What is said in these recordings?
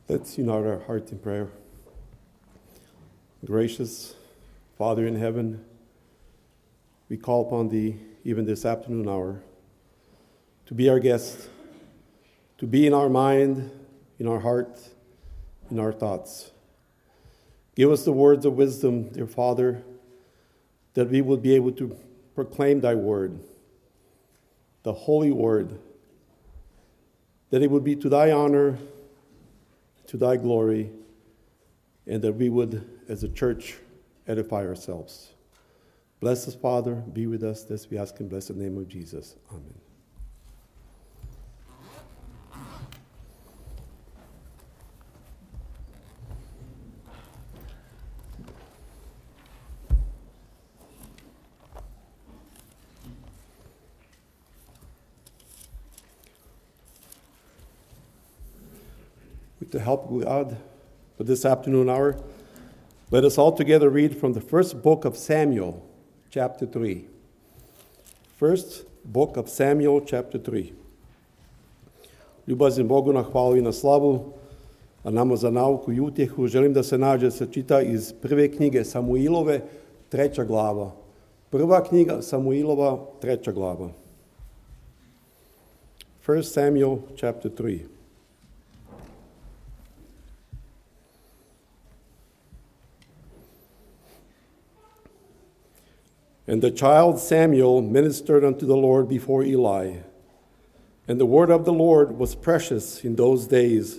Let's unite our hearts in prayer. Gracious Father in heaven, we call upon Thee even this afternoon hour to be our guest, to be in our mind, in our heart, in our thoughts. Give us the words of wisdom, dear Father, that we will be able to proclaim Thy word, the holy word, that it would be to Thy honor, to Thy glory, and that we would, as a church, edify ourselves. Bless us, Father. Be with us. This we ask in the blessed name of Jesus. Amen. With the help of God, for this afternoon hour, let us all together read from the first book of Samuel, chapter 3. First book of Samuel, chapter 3. Ljubazim Bogu na hvalu I na slavu, a nama za nauku I utjehu, želim da se nađe se čita iz prve knjige Samuilove, 3. glava. Prva knjiga Samuilova, 3. glava. 1 Samuel, chapter 3. And the child Samuel ministered unto the Lord before Eli. And the word of the Lord was precious in those days.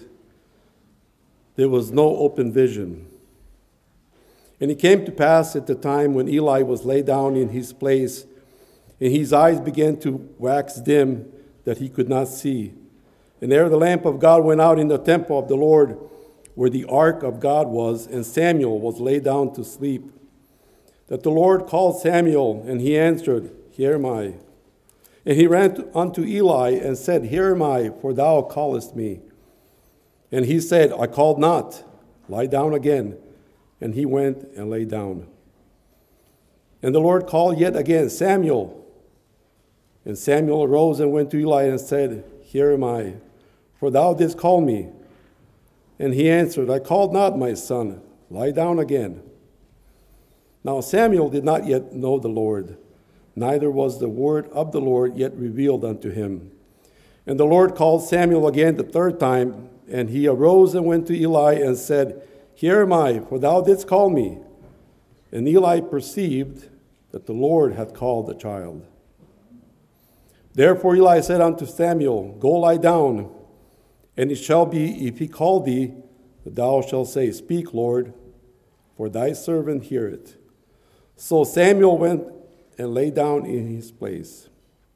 There was no open vision. And it came to pass at the time when Eli was laid down in his place, and his eyes began to wax dim, that he could not see. And ere the lamp of God went out in the temple of the Lord, where the ark of God was, and Samuel was laid down to sleep, that the Lord called Samuel, and he answered, Here am I. And he ran unto Eli and said, Here am I, for thou callest me. And he said, I called not, lie down again. And he went and lay down. And the Lord called yet again, Samuel. And Samuel arose and went to Eli and said, Here am I, for thou didst call me. And he answered, I called not, my son, lie down again. Now Samuel did not yet know the Lord, neither was the word of the Lord yet revealed unto him. And the Lord called Samuel again the third time, and he arose and went to Eli and said, Here am I, for thou didst call me. And Eli perceived that the Lord had called the child. Therefore Eli said unto Samuel, Go lie down, and it shall be, if he call thee, that thou shalt say, Speak, Lord, for thy servant heareth. So Samuel went and lay down in his place.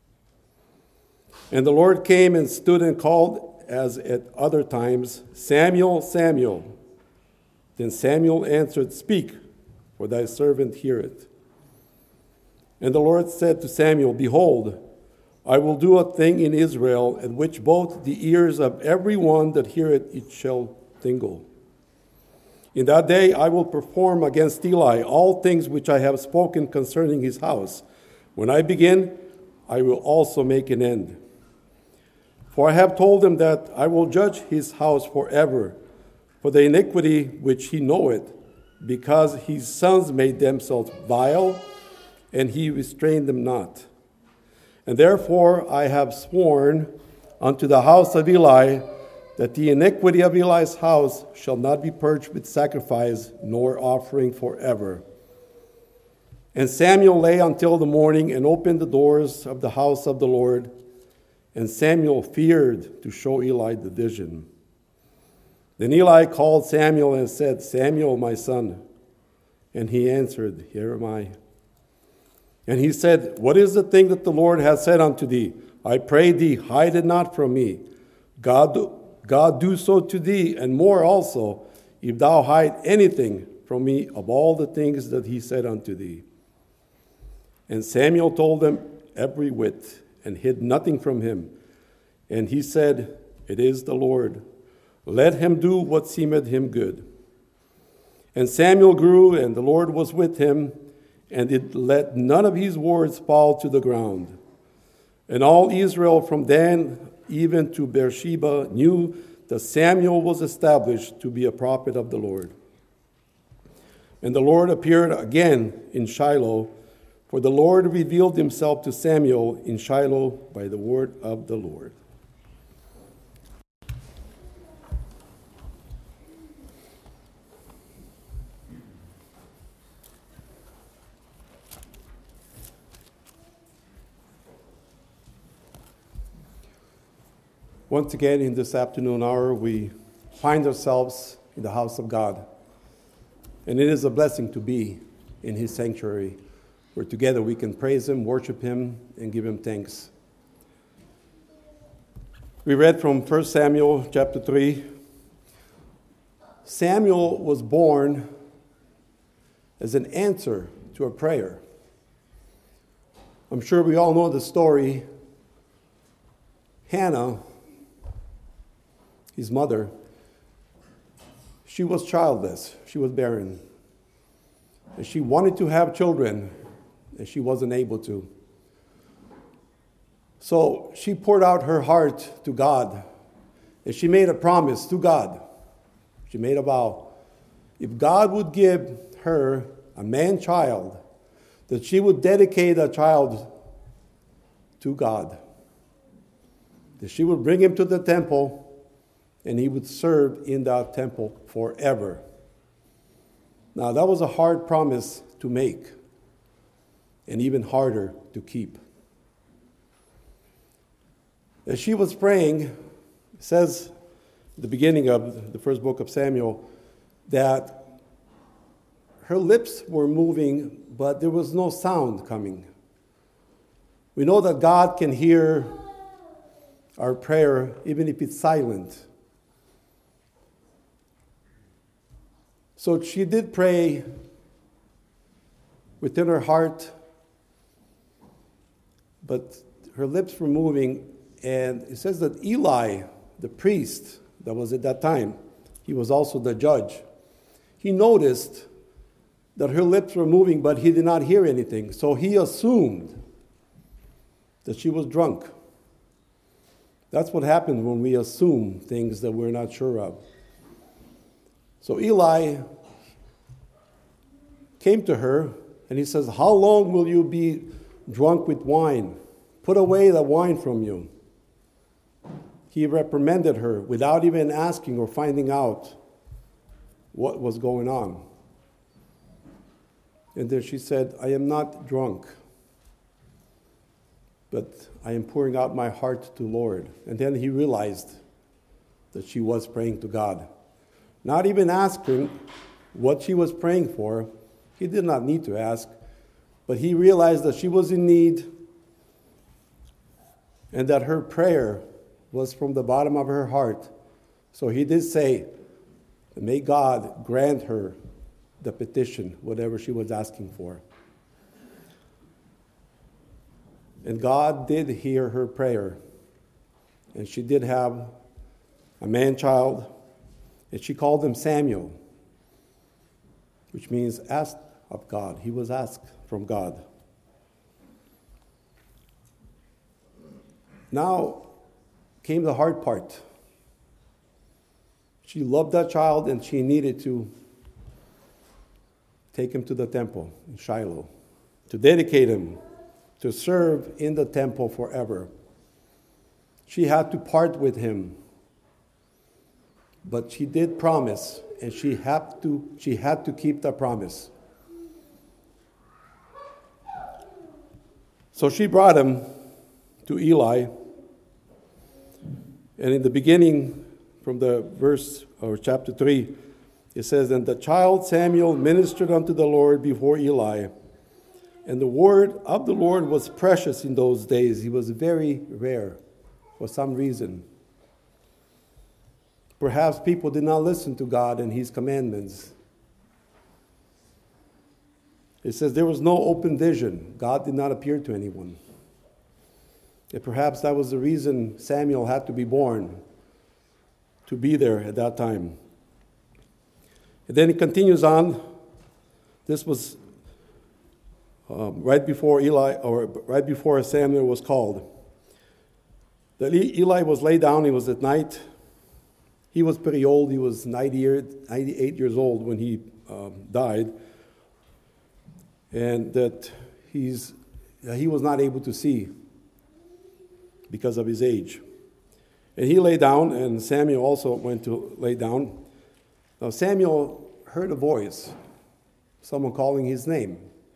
And the Lord came and stood and called as at other times, Samuel, Samuel. Then Samuel answered, Speak, for thy servant heareth. And the Lord said to Samuel, Behold, I will do a thing in Israel, at which both the ears of every one that heareth it shall tingle. In that day I will perform against Eli all things which I have spoken concerning his house. When I begin, I will also make an end. For I have told him that I will judge his house forever, for the iniquity which he knoweth, because his sons made themselves vile, and he restrained them not. And therefore I have sworn unto the house of Eli, that the iniquity of Eli's house shall not be purged with sacrifice, nor offering forever. And Samuel lay until the morning, and opened the doors of the house of the Lord. And Samuel feared to show Eli the vision. Then Eli called Samuel and said, Samuel, my son. And he answered, Here am I. And he said, What is the thing that the Lord hath said unto thee? I pray thee, hide it not from me. God do so to thee, and more also, if thou hide anything from me of all the things that he said unto thee. And Samuel told them every whit, and hid nothing from him. And he said, It is the Lord. Let him do what seemeth him good. And Samuel grew, and the Lord was with him, and did let none of his words fall to the ground. And all Israel from Dan even to Beersheba knew that Samuel was established to be a prophet of the Lord. And the Lord appeared again in Shiloh, for the Lord revealed himself to Samuel in Shiloh by the word of the Lord. Once again, in this afternoon hour, we find ourselves in the house of God. And it is a blessing to be in his sanctuary, where together we can praise him, worship him, and give him thanks. We read from 1 Samuel chapter 3. Samuel was born as an answer to a prayer. I'm sure we all know the story. Hannah, his mother, she was childless. She was barren. And she wanted to have children, and she wasn't able to. So she poured out her heart to God, and she made a promise to God. She made a vow. If God would give her a man-child, that she would dedicate a child to God. That she would bring him to the temple, and he would serve in that temple forever. Now, that was a hard promise to make, and even harder to keep. As she was praying, it says at the beginning of the first book of Samuel that her lips were moving, but there was no sound coming. We know that God can hear our prayer even if it's silent. So she did pray within her heart, but her lips were moving. And it says that Eli, the priest that was at that time, he was also the judge. He noticed that her lips were moving, but he did not hear anything. So he assumed that she was drunk. That's what happens when we assume things that we're not sure of. So Eli came to her and he says, "How long will you be drunk with wine? Put away the wine from you." He reprimanded her without even asking or finding out what was going on. And then she said, "I am not drunk, but I am pouring out my heart to the Lord." And then he realized that she was praying to God. Not even asking what she was praying for. He did not need to ask. But he realized that she was in need and that her prayer was from the bottom of her heart. So he did say, may God grant her the petition, whatever she was asking for. And God did hear her prayer. And she did have a man-child. And she called him Samuel, which means asked of God. He was asked from God. Now came the hard part. She loved that child and she needed to take him to the temple in Shiloh, to dedicate him, to serve in the temple forever. She had to part with him. But she did promise, and she had to keep the promise. So she brought him to Eli. And in the beginning, from the verse or chapter 3, it says, "And the child Samuel ministered unto the Lord before Eli. And the word of the Lord was precious in those days." He was very rare for some reason. Perhaps people did not listen to God and his commandments. It says there was no open vision. God did not appear to anyone. And perhaps that was the reason Samuel had to be born, to be there at that time. And then it continues on. This was right before Samuel was called. That Eli was laid down. It was at night. He was pretty old. He was 98 years old when he died. And that he was not able to see because of his age. And he lay down, and Samuel also went to lay down. Now Samuel heard a voice, someone calling his name.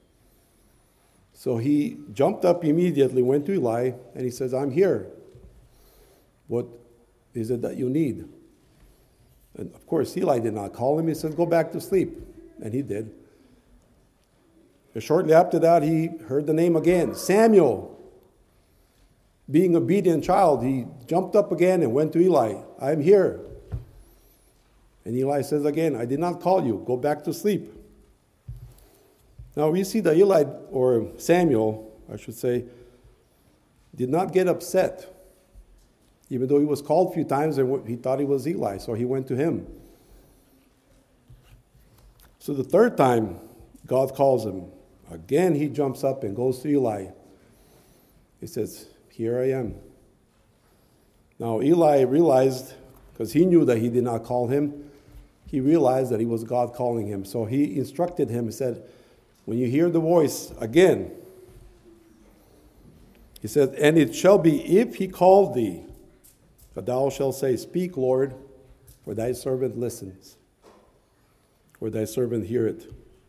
So he jumped up immediately, went to Eli, and he says, "I'm here. What is it that you need?" And of course, Eli did not call him. He said, "Go back to sleep." And he did. And shortly after that, he heard the name again, Samuel. Being an obedient child, he jumped up again and went to Eli. "I'm here." And Eli says again, "I did not call you. Go back to sleep." Now we see that Eli, or Samuel, I should say, did not get upset, even though he was called a few times and he thought he was Eli, so he went to him. So the third time God calls him, again he jumps up and goes to Eli. He says, "Here I am." Now Eli realized, because he knew that he did not call him, he realized that it was God calling him. So he instructed him, he said, "When you hear the voice again," he said, "and it shall be, if he called thee, that thou shalt say, Speak, Lord, for thy servant listens, for thy servant heareth."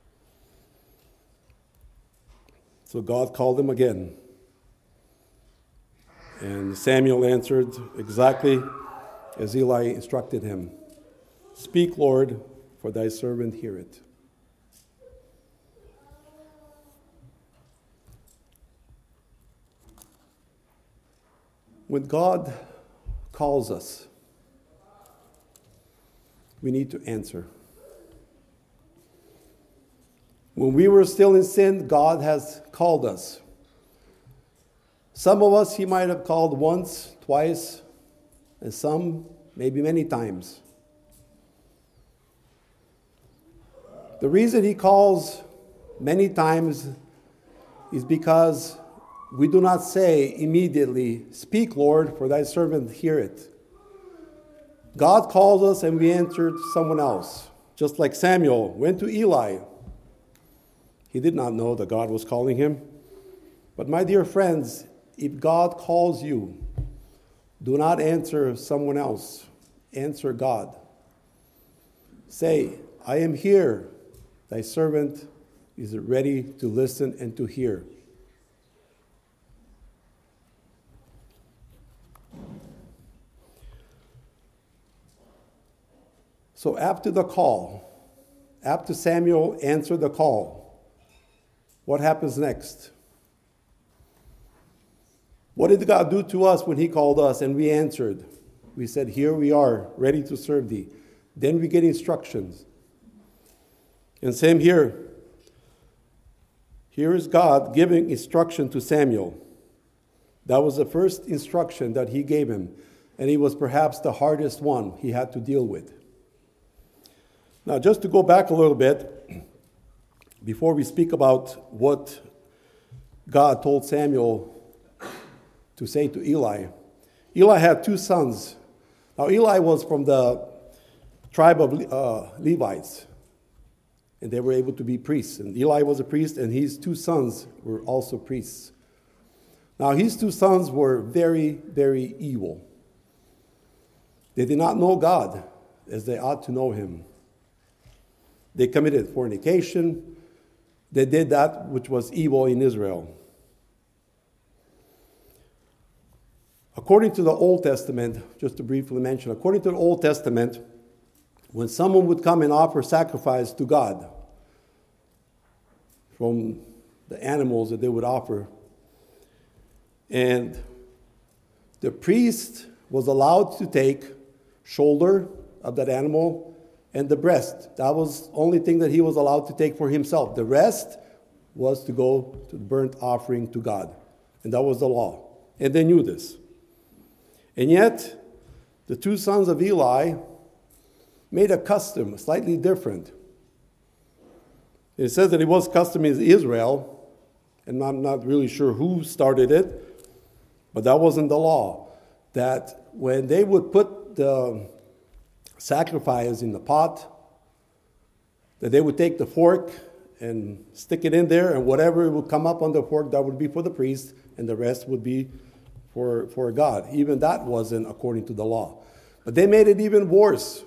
So God called him again. And Samuel answered exactly as Eli instructed him. "Speak, Lord, for thy servant heareth." When God calls us, we need to answer. When we were still in sin, God has called us. Some of us he might have called once, twice, and some maybe many times. The reason he calls many times is because we do not say immediately, "Speak, Lord, for thy servant heareth." God calls us and we answer someone else. Just like Samuel went to Eli. He did not know that God was calling him. But my dear friends, if God calls you, do not answer someone else. Answer God. Say, "I am here. Thy servant is ready to listen and to hear." So after the call, after Samuel answered the call, what happens next? What did God do to us when he called us and we answered? We said, "Here we are, ready to serve thee." Then we get instructions. And same here. Here is God giving instruction to Samuel. That was the first instruction that he gave him. And it was perhaps the hardest one he had to deal with. Now, just to go back a little bit, before we speak about what God told Samuel to say to Eli. Eli had two sons. Now, Eli was from the tribe of Levites, and they were able to be priests. And Eli was a priest, and his two sons were also priests. Now, his two sons were very, very evil. They did not know God as they ought to know him. They committed fornication. They did that which was evil in Israel. According to the Old Testament, just to briefly mention, according to the Old Testament, when someone would come and offer sacrifice to God from the animals that they would offer, and the priest was allowed to take shoulder of that animal and the breast. That was the only thing that he was allowed to take for himself. The rest was to go to the burnt offering to God. And that was the law. And they knew this. And yet, the two sons of Eli made a custom slightly different. It says that it was custom in Israel, and I'm not really sure who started it, but that wasn't the law. That when they would put the sacrifice in the pot, that they would take the fork and stick it in there, and whatever would come up on the fork, that would be for the priest, and the rest would be for God. Even that wasn't according to the law. But they made it even worse.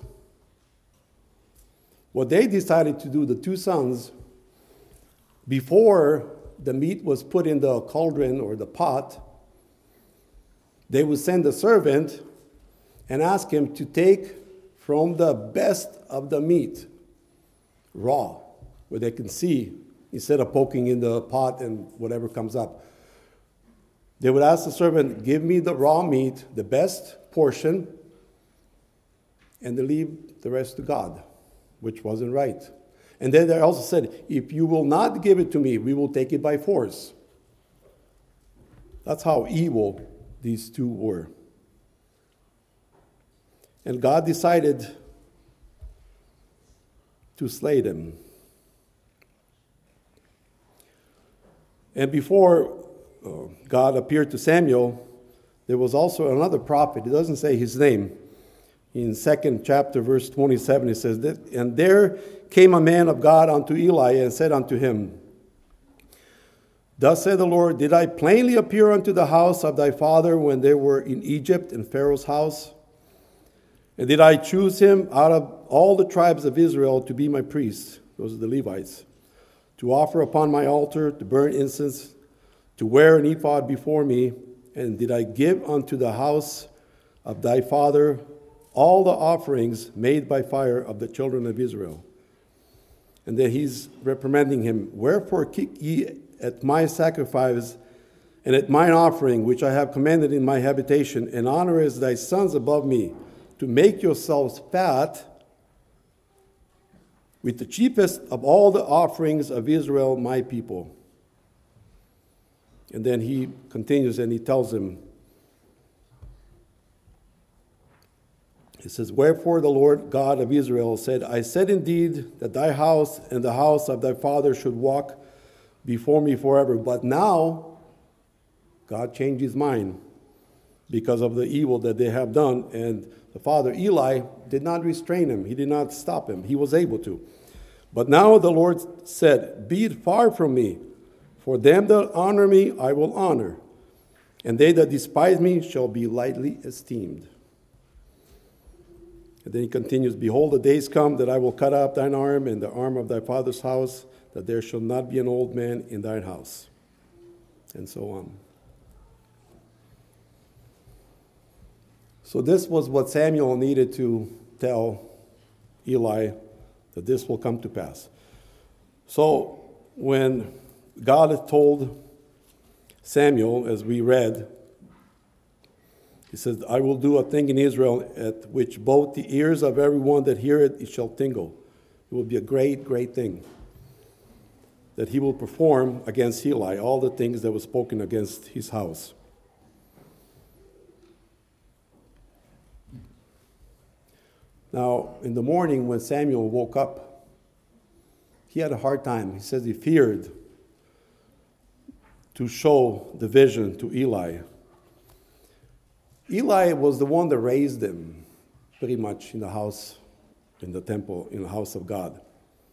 What they decided to do, the two sons, before the meat was put in the cauldron or the pot, they would send a servant and ask him to take from the best of the meat, raw, where they can see, instead of poking in the pot and whatever comes up. They would ask the servant, give me the raw meat, the best portion, and they leave the rest to God, which wasn't right. And then they also said, if you will not give it to me, we will take it by force. That's how evil these two were. And God decided to slay them. And before God appeared to Samuel, there was also another prophet. It doesn't say his name. In 2nd chapter, verse 27, it says, and there came a man of God unto Eli and said unto him, thus said the Lord, did I plainly appear unto the house of thy father when they were in Egypt in Pharaoh's house? And did I choose him out of all the tribes of Israel to be my priest, those are the Levites, to offer upon my altar, to burn incense, to wear an ephod before me? And did I give unto the house of thy father all the offerings made by fire of the children of Israel? And then he's reprimanding him, wherefore keep ye at my sacrifice and at mine offering, which I have commanded in my habitation, and honor as thy sons above me, to make yourselves fat with the cheapest of all the offerings of Israel, my people. And then he continues and he tells him, he says, wherefore the Lord God of Israel said, I said indeed that thy house and the house of thy father should walk before me forever. But now, God changed his mind because of the evil that they have done. And the father, Eli, did not restrain him. He did not stop him. He was able to. But now the Lord said, be it far from me, for them that honor me I will honor, and they that despise me shall be lightly esteemed. And then he continues, behold, the days come that I will cut off thine arm and the arm of thy father's house, that there shall not be an old man in thine house. And so on. So this was what Samuel needed to tell Eli, that this will come to pass. So when God had told Samuel, as we read, he says, I will do a thing in Israel at which both the ears of everyone that hear it shall tingle. It will be a great, great thing that he will perform against Eli, all the things that were spoken against his house. Now, in the morning when Samuel woke up, he had a hard time. He says he feared to show the vision to Eli. Eli was the one that raised him pretty much in the house, in the temple, in the house of God.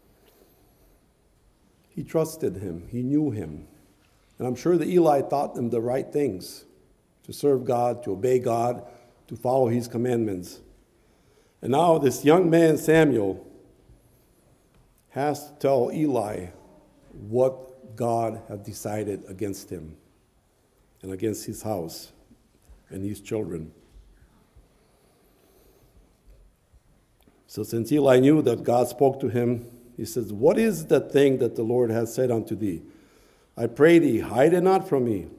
He trusted him. He knew him. And I'm sure that Eli taught him the right things, to serve God, to obey God, to follow his commandments. And now this young man, Samuel, has to tell Eli what God had decided against him and against his house and his children. So since Eli knew that God spoke to him, he says, what is the thing that the Lord has said unto thee? I pray thee, hide it not from me.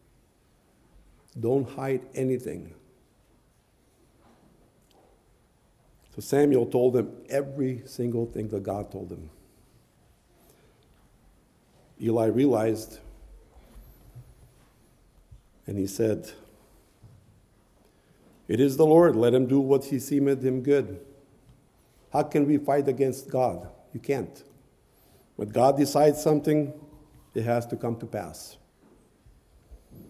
Don't hide anything. So Samuel told him every single thing that God told him. Eli realized, and he said, it is the Lord, let him do what he seemeth him good. How can we fight against God? You can't. When God decides something, it has to come to pass.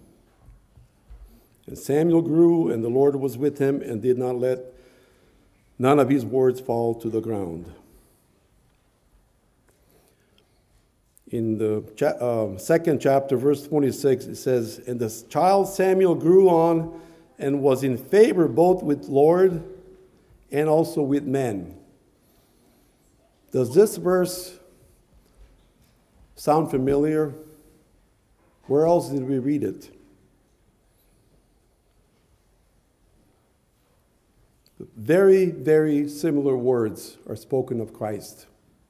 And Samuel grew, and the Lord was with him, and did not let none of his words fall to the ground. In the second chapter, verse 26, it says, "And the child Samuel grew on and was in favor both with Lord and also with men." Does this verse sound familiar? Where else did we read it? Very, very similar words are spoken of Christ.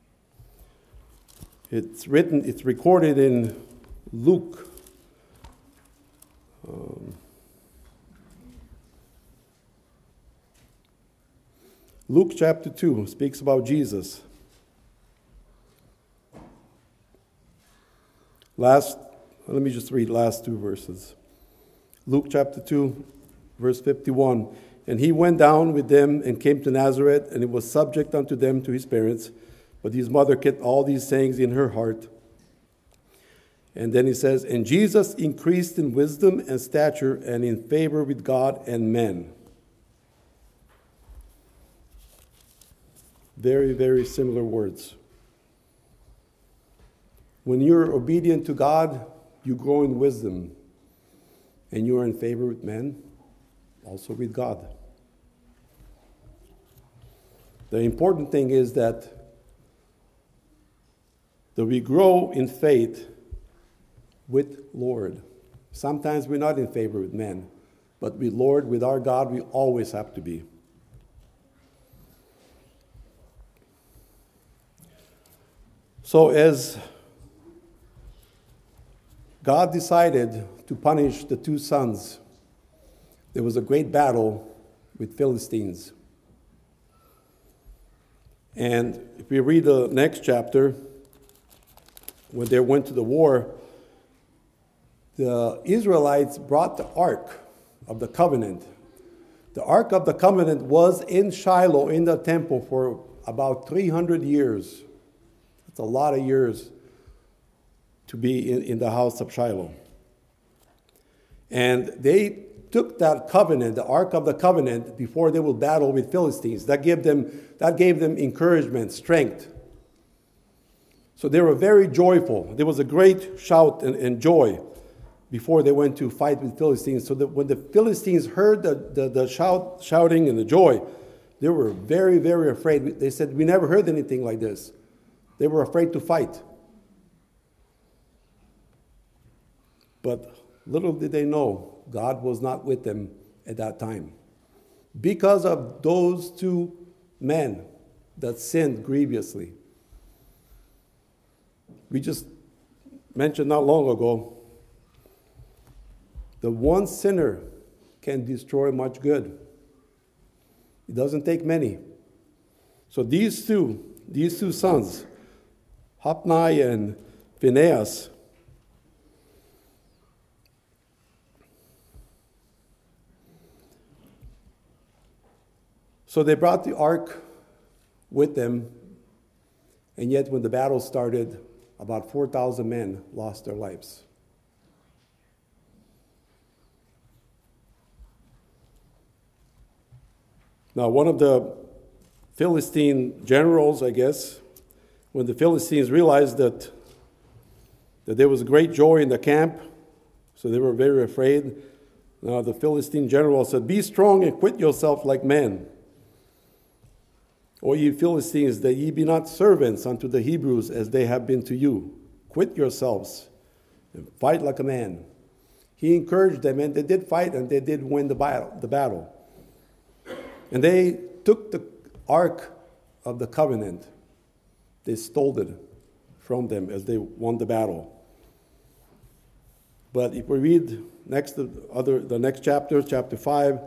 It's recorded in Luke. Luke chapter 2 speaks about Jesus. Let me just read last two verses. Luke chapter 2, verse 51. "And he went down with them and came to Nazareth, and he was subject unto them to his parents. But his mother kept all these sayings in her heart." And then he says, "And Jesus increased in wisdom and stature and in favor with God and men." Very, very similar words. When you're obedient to God, you grow in wisdom. And you are in favor with men, also with God. The important thing is that we grow in faith with Lord. Sometimes we're not in favor with men, but with Lord, with our God, we always have to be. So as God decided to punish the two sons, there was a great battle with Philistines. And if we read the next chapter, when they went to the war, the Israelites brought the Ark of the Covenant. The Ark of the Covenant was in Shiloh in the temple for about 300 years. That's a lot of years to be in the house of Shiloh. And they took that covenant, the Ark of the Covenant, before they would battle with Philistines. That gave them encouragement, strength. So they were very joyful. There was a great shout and joy before they went to fight with Philistines. So that when the Philistines heard the shouting and the joy, they were very, very afraid. They said, "We never heard anything like this." They were afraid to fight. But little did they know, God was not with them at that time. Because of those two men that sinned grievously. We just mentioned not long ago, the one sinner can destroy much good. It doesn't take many. So these two sons, Hophni and Phinehas, so they brought the ark with them, and yet when the battle started, about 4,000 men lost their lives. Now, one of the Philistine generals, I guess, when the Philistines realized that there was great joy in the camp, so they were very afraid. Now, the Philistine general said, "Be strong and quit yourself like men. O ye Philistines, that ye be not servants unto the Hebrews as they have been to you. Quit yourselves and fight like a man." He encouraged them, and they did fight, and they did win the battle. And they took the Ark of the Covenant. They stole it from them as they won the battle. But if we read the next chapter, chapter 5,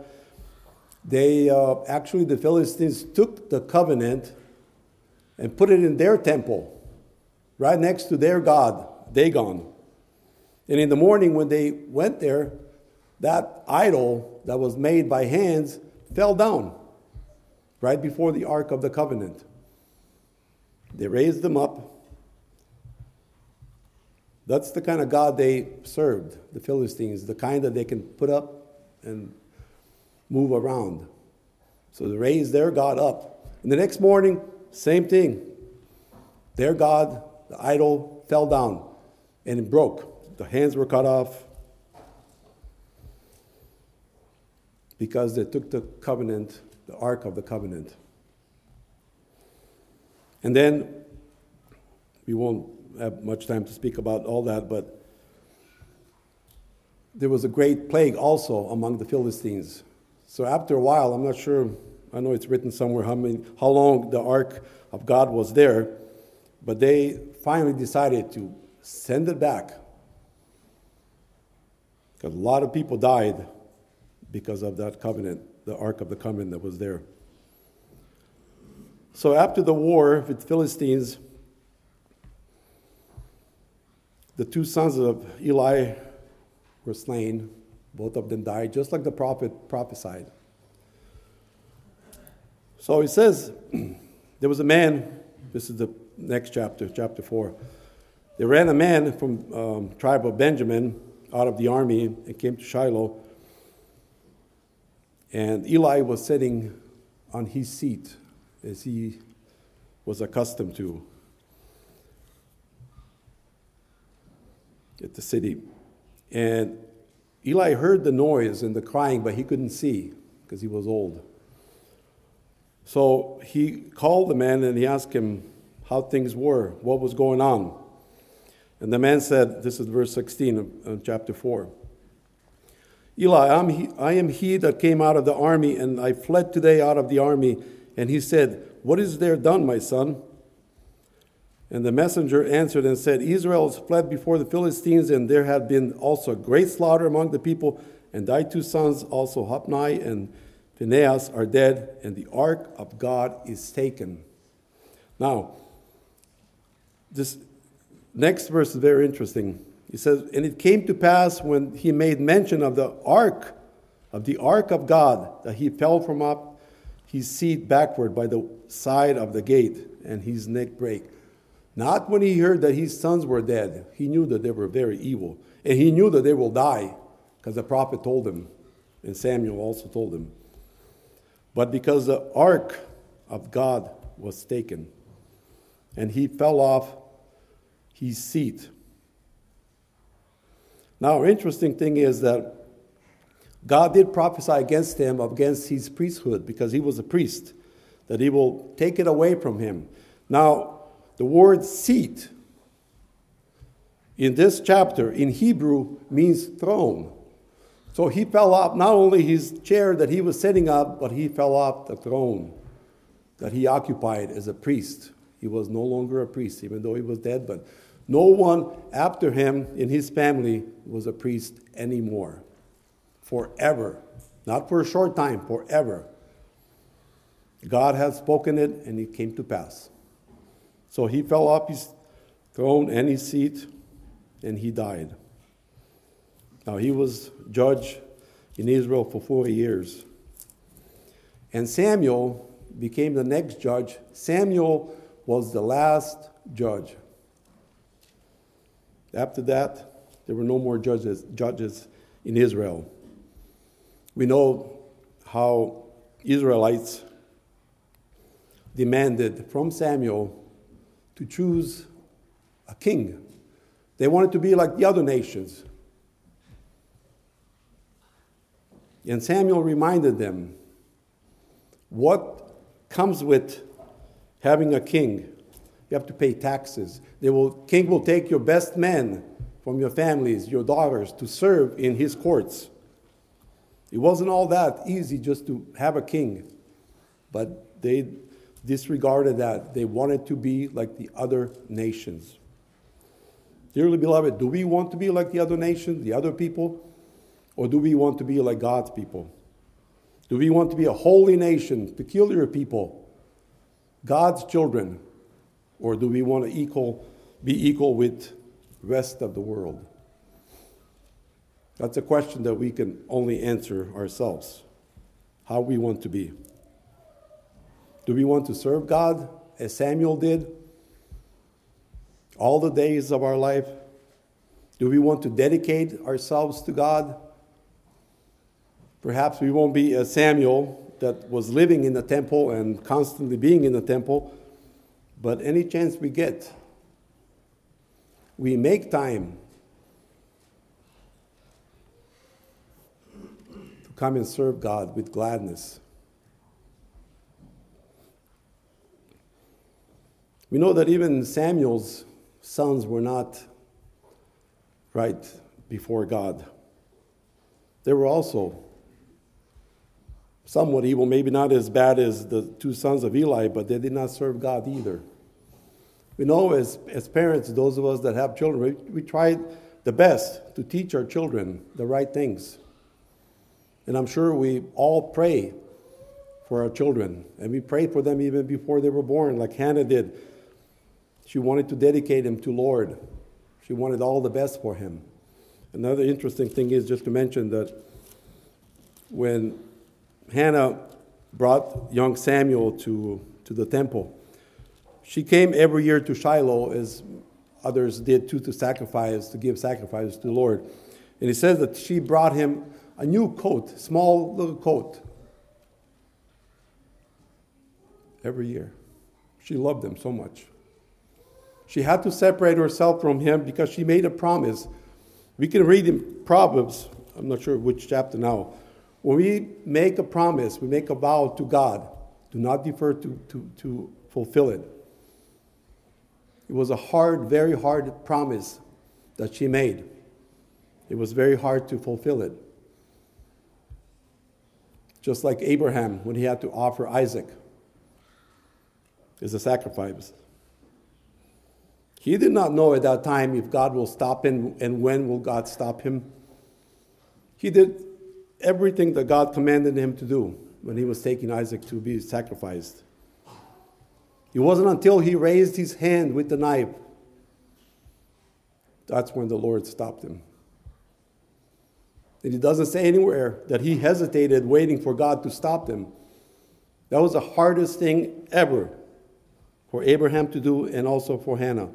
the Philistines took the covenant and put it in their temple, right next to their god, Dagon. And in the morning when they went there, that idol that was made by hands fell down right before the Ark of the Covenant. They raised them up. That's the kind of God they served, the Philistines, the kind that they can put up and move around. So they raised their God up. And the next morning, same thing. Their God, the idol, fell down and it broke. The hands were cut off because they took the covenant, the Ark of the Covenant. And then, we won't have much time to speak about all that, but there was a great plague also among the Philistines. So after a while, I'm not sure, I know it's written somewhere how long the Ark of God was there, but they finally decided to send it back. Because a lot of people died because of that covenant, the Ark of the Covenant that was there. So after the war with the Philistines, the two sons of Eli were slain. Both of them died, just like the prophet prophesied. So it says, there was a man, this is the next chapter, chapter 4. There ran a man from tribe of Benjamin out of the army and came to Shiloh. And Eli was sitting on his seat as he was accustomed to at the city. And Eli heard the noise and the crying, but he couldn't see because he was old. So he called the man and he asked him how things were, what was going on. And the man said, this is verse 16 of chapter 4. Eli, I am he that came out of the army, and I fled today out of the army. And he said, what is there done, my son? And the messenger answered and said, Israel has fled before the Philistines, and there had been also great slaughter among the people, and thy two sons, also Hophni and Phinehas, are dead, and the ark of God is taken. Now, this next verse is very interesting. He says, and it came to pass when he made mention of the ark of God, that he fell from up his seat backward by the side of the gate, and his neck brake. Not when he heard that his sons were dead. He knew that they were very evil. And he knew that they will die, because the prophet told him, and Samuel also told him. But because the ark of God was taken, and he fell off his seat. Now, interesting thing is that God did prophesy against him, against his priesthood, because he was a priest, that he will take it away from him. Now, the word seat in this chapter in Hebrew means throne. So he fell off not only his chair that he was sitting up, but he fell off the throne that he occupied as a priest. He was no longer a priest, even though he was dead, but no one after him in his family was a priest anymore. Forever. Not for a short time, forever. God had spoken it, and it came to pass. So he fell off his throne and his seat, and he died. Now, he was judge in Israel for 40 years. And Samuel became the next judge. Samuel was the last judge. After that, there were no more judges in Israel. We know how Israelites demanded from Samuel to choose a king. They wanted to be like the other nations. And Samuel reminded them what comes with having a king. You have to pay taxes. King will take your best men from your families, your daughters, to serve in his courts. It wasn't all that easy just to have a king. But they disregarded that. They wanted to be like the other nations. Dearly beloved, do we want to be like the other nations, the other people? Or do we want to be like God's people? Do we want to be a holy nation, peculiar people, God's children? Or do we want to be equal with the rest of the world? That's a question that we can only answer ourselves. How we want to be. Do we want to serve God as Samuel did all the days of our life? Do we want to dedicate ourselves to God? Perhaps we won't be as Samuel that was living in the temple and constantly being in the temple, but any chance we get, we make time to come and serve God with gladness. We know that even Samuel's sons were not right before God. They were also somewhat evil, maybe not as bad as the two sons of Eli, but they did not serve God either. We know as parents, those of us that have children, we try the best to teach our children the right things. And I'm sure we all pray for our children, and we pray for them even before they were born, like Hannah did. She wanted to dedicate him to Lord. She wanted all the best for him. Another interesting thing is just to mention that when Hannah brought young Samuel to the temple, she came every year to Shiloh, as others did too, to give sacrifice to the Lord. And it says that she brought him a new coat, small little coat, every year. She loved him so much. She had to separate herself from him because she made a promise. We can read in Proverbs, I'm not sure which chapter now. When we make a promise, we make a vow to God, do not defer to fulfill it. It was a hard, very hard promise that she made. It was very hard to fulfill it. Just like Abraham, when he had to offer Isaac as a sacrifice. He did not know at that time if God will stop him and when will God stop him. He did everything that God commanded him to do when he was taking Isaac to be sacrificed. It wasn't until he raised his hand with the knife, that's when the Lord stopped him. And it doesn't say anywhere that he hesitated waiting for God to stop him. That was the hardest thing ever for Abraham to do, and also for Hannah,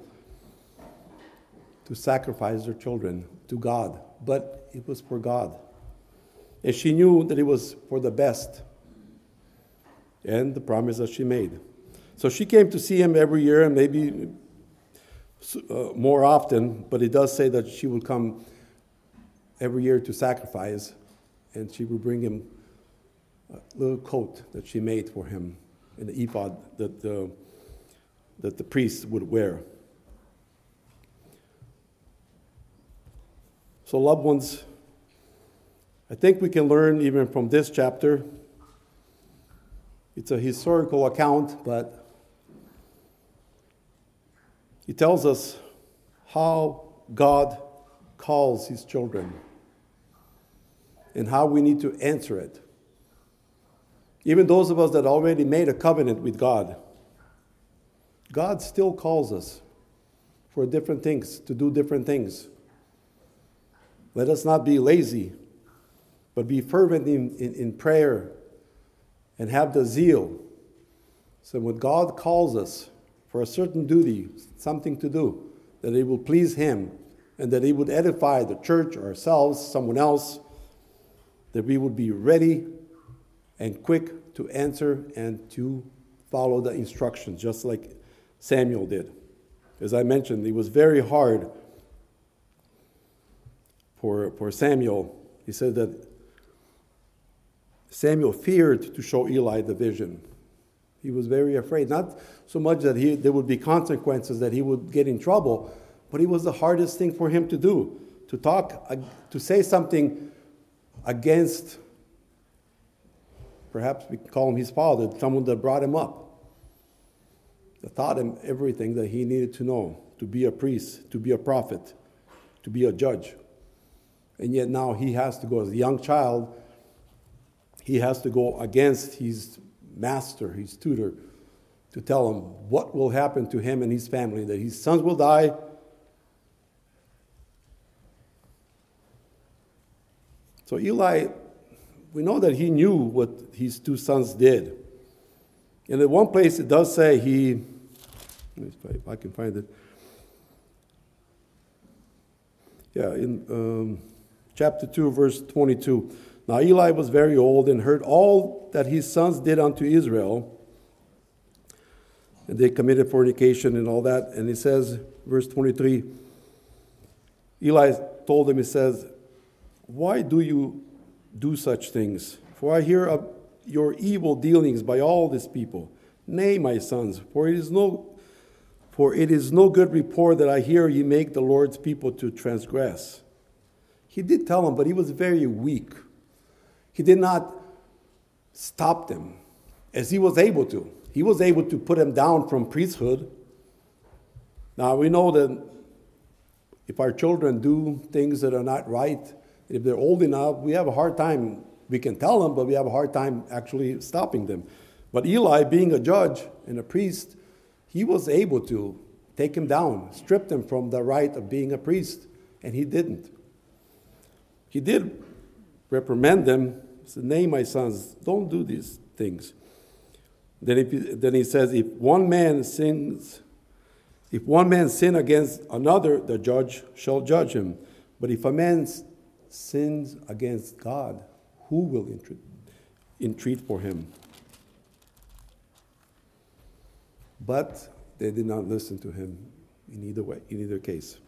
to sacrifice their children to God. But it was for God. And she knew that it was for the best. And the promise that she made. So she came to see him every year, and maybe more often, but it does say that she would come every year to sacrifice, and she would bring him a little coat that she made for him, and the ephod that the priest would wear. So, loved ones, I think we can learn even from this chapter. It's a historical account, but it tells us how God calls his children and how we need to answer it. Even those of us that already made a covenant with God, God still calls us for different things, to do different things. Let us not be lazy, but be fervent in prayer and have the zeal. So when God calls us for a certain duty, something to do, that it will please him and that it would edify the church or ourselves, someone else, that we would be ready and quick to answer and to follow the instructions, just like Samuel did. As I mentioned, it was very hard for Samuel. He said that Samuel feared to show Eli the vision. He was very afraid. Not so much that there would be consequences, that he would get in trouble, but it was the hardest thing for him to do, to say something against, perhaps we can call him his father, someone that brought him up, that taught him everything that he needed to know, to be a priest, to be a prophet, to be a judge. And yet now he has to go, as a young child, he has to go against his master, his tutor, to tell him what will happen to him and his family, that his sons will die. So Eli, we know that he knew what his two sons did. And at one place it does say if I can find it. Yeah, in chapter 2, verse 22. Now Eli was very old and heard all that his sons did unto Israel. And they committed fornication and all that. And he says, verse 23, Eli told him, he says, why do you do such things? For I hear of your evil dealings by all these people. Nay, my sons, for it is no good report that I hear ye make the Lord's people to transgress. He did tell them, but he was very weak. He did not stop them as he was able to. He was able to put them down from priesthood. Now we know that if our children do things that are not right, if they're old enough, we have a hard time. We can tell them, but we have a hard time actually stopping them. But Eli, being a judge and a priest, he was able to take him down, strip them from the right of being a priest, and he didn't. He did reprimand them. He said, nay, my sons, don't do these things. Then he says, if one man sin against another, the judge shall judge him. But if a man sins against God, who will entreat for him? But they did not listen to him in either case.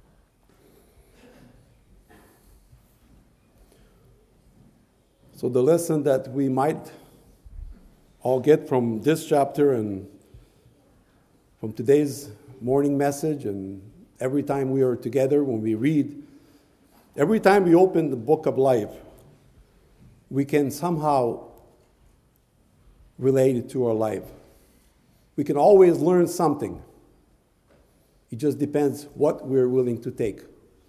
So the lesson that we might all get from this chapter and from today's morning message, and every time we are together when we read, every time we open the book of life, we can somehow relate it to our life. We can always learn something. It just depends what we're willing to take.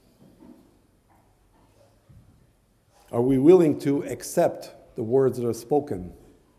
Are we willing to accept the words that are spoken?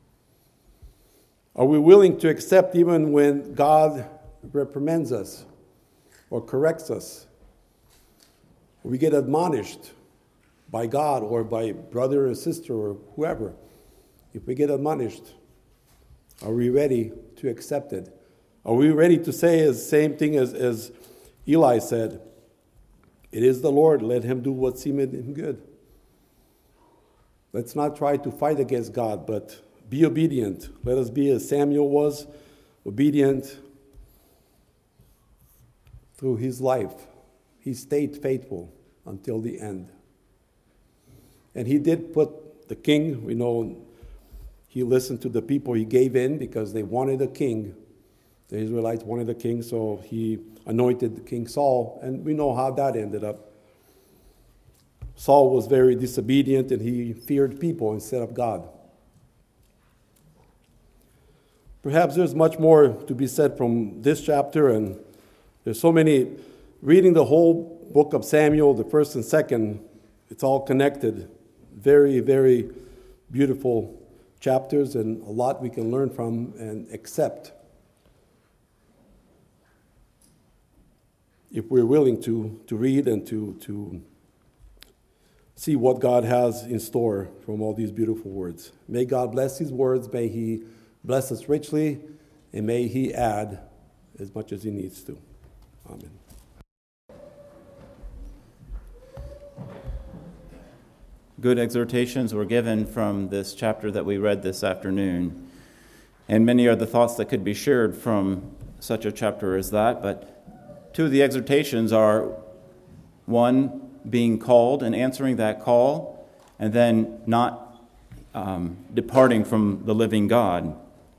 Are we willing to accept even when God reprimands us or corrects us? We get admonished by God or by brother or sister or whoever. If we get admonished, are we ready to accept it? Are we ready to say the same thing as Eli said? It is the Lord, let him do what seemeth him good. Let's not try to fight against God, but be obedient. Let us be as Samuel was, obedient through his life. He stayed faithful until the end. And he did put the king, we know he listened to the people, he gave in because they wanted a king. The Israelites wanted a king, so he anointed King Saul, and we know how that ended up. Saul was very disobedient and he feared people instead of God. Perhaps there's much more to be said from this chapter, and there's so many. Reading the whole book of Samuel, the first and second, it's all connected. Very, very beautiful chapters and a lot we can learn from and accept if we're willing to read and to see what God has in store from all these beautiful words. May God bless these words. May he bless us richly, and may he add as much as he needs to. Amen. Good exhortations were given from this chapter that we read this afternoon. And many are the thoughts that could be shared from such a chapter as that. But two of the exhortations are, one, being called and answering that call, and then not departing from the living God.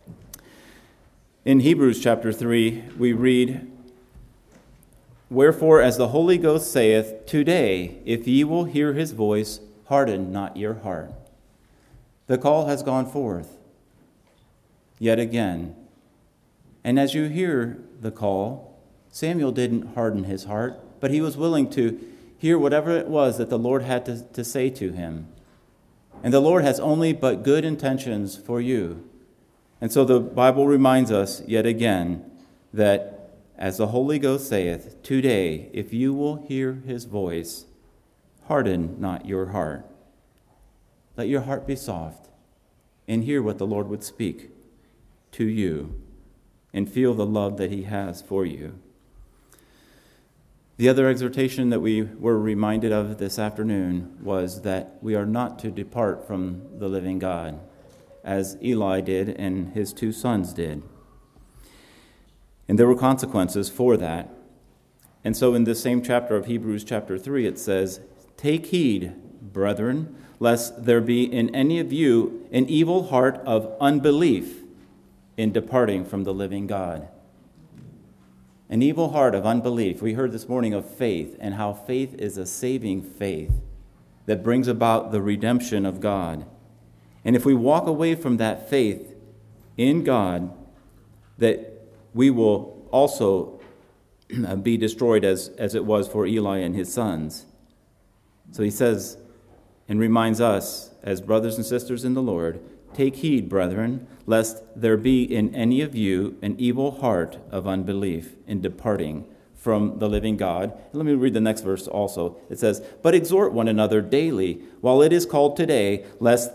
In Hebrews chapter 3, we read, wherefore, as the Holy Ghost saith, today, if ye will hear his voice, harden not your heart. The call has gone forth yet again. And as you hear the call, Samuel didn't harden his heart, but he was willing to hear whatever it was that the Lord had to say to him. And the Lord has only but good intentions for you. And so the Bible reminds us yet again that as the Holy Ghost saith, today, if you will hear his voice, harden not your heart. Let your heart be soft and hear what the Lord would speak to you and feel the love that he has for you. The other exhortation that we were reminded of this afternoon was that we are not to depart from the living God, as Eli did and his 2 sons did. And there were consequences for that. And so in this same chapter of Hebrews chapter 3, it says, "Take heed, brethren, lest there be in any of you an evil heart of unbelief in departing from the living God." An evil heart of unbelief. We heard this morning of faith and how faith is a saving faith that brings about the redemption of God. And if we walk away from that faith in God, that we will also be destroyed as it was for Eli and his sons. So he says and reminds us as brothers and sisters in the Lord, "Take heed, brethren, lest there be in any of you an evil heart of unbelief in departing from the living God." Let me read the next verse also. It says, "But exhort one another daily, while it is called today, lest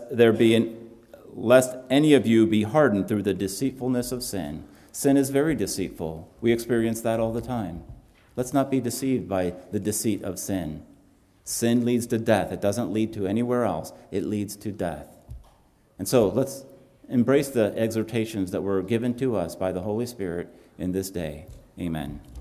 any of you be hardened through the deceitfulness of sin." Sin is very deceitful. We experience that all the time. Let's not be deceived by the deceit of sin. Sin leads to death. It doesn't lead to anywhere else. It leads to death. And so let's embrace the exhortations that were given to us by the Holy Spirit in this day. Amen.